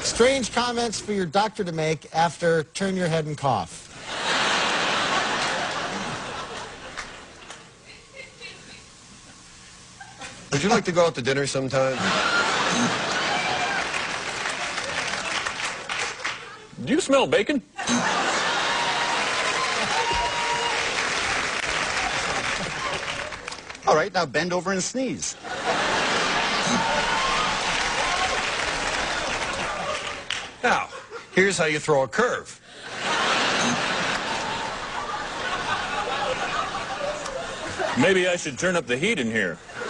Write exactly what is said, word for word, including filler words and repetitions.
Strange comments for your doctor to make after turn your head and cough. Would you like to go out to dinner sometime? Do you smell bacon? All right, now bend over and sneeze. Now, here's how you throw a curve. Maybe I should turn up the heat in here.